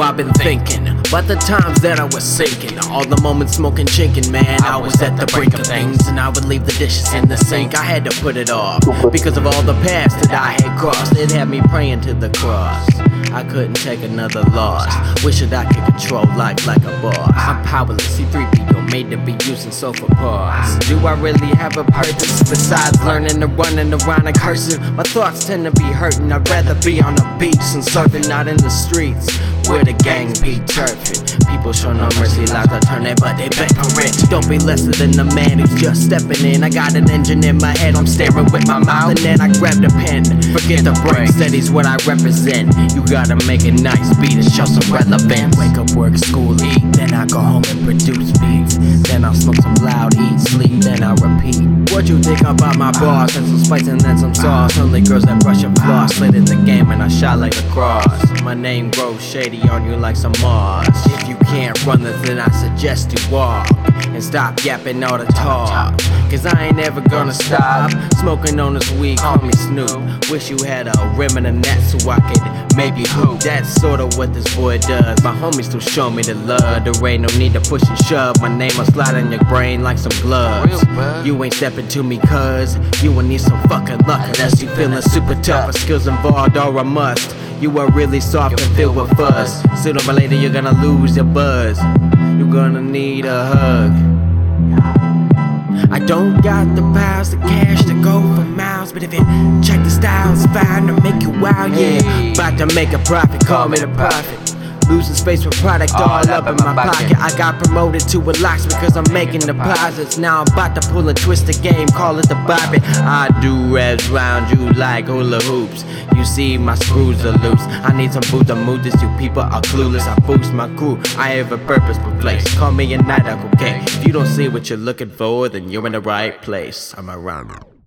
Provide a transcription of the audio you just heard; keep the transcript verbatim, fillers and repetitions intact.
I've been thinking about the times that I was sinking, all the moments smoking chinking, man. I was at the brink of things, and I would leave the dishes in the sink. I had to put it off because of all the past that I had crossed. It had me praying to the cross. I couldn't take another loss. Wish that I could control life like a boss. I'm powerless, C three P O made to be using sofa parts. Do I really have a purpose besides learning to running around and cursing? My thoughts tend to be hurting. I'd rather be on the beach and surfing, not in the streets where the gang be turfing. People show no mercy, lives are turning, but they beg for it. Don't be lesser than the man who's just stepping in. I got an engine in my head, I'm staring with my mouth, and then I grab the pen. Forget the brakes, steady's what I represent. You gotta make a nice beat to show some relevance. Wake up, work, school, eat, then I go home and produce beats. Then I'll smoke some loud, eat, sleep, then I'll repeat. What you think about my bars? And some spice and then some sauce. Only girls that brush and floss. Slid in the game and I shot like a cross. My name grows shady on you like some moss. If you can't run this, then I suggest you walk and stop yapping all the talk, cause I ain't ever gonna stop smoking on this weed, call me Snoop. Wish you had a rim and a net so I could maybe hoop. That's sorta what this boy does. My homies still show me the love. There ain't no need to push and shove. My name will slide on your brain like some gloves. You ain't stepping to me cuz you will need some fucking luck, unless you feeling super tough. But skills involved are a must. You are really soft and filled with fuzz. Sooner or later you're gonna lose your buzz. You're gonna need a hug. I don't got the piles of cash to go for miles, but if it check the style, it's fine to make you wild, yeah. About to make a profit, call me the prophet. Losing space with product all, all up in my pocket. I got promoted to a locks because I'm making deposits. Now I'm about to pull and twist the game, call it the bobbit. I do raps round you like hula hoops. You see my screws are loose. I need some food to move this. You people are clueless. I boost my crew. I have a purposeful place. Call me a night, okay? If you don't see what you're looking for, then you're in the right place. I'm around.